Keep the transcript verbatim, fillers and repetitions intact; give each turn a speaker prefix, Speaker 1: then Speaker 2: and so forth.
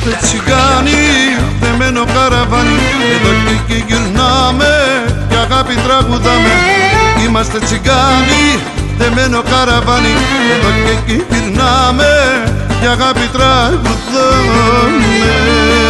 Speaker 1: Είμαστε τσιγάνοι, δεμένο καραβάνι, εδώ και εκεί γυρνάμε και αγάπη τραγουδάμε. Είμαστε τσιγάνοι, δεμένο καραβάνι, εδώ και εκεί γυρνάμε και αγάπη τραγουδάμε.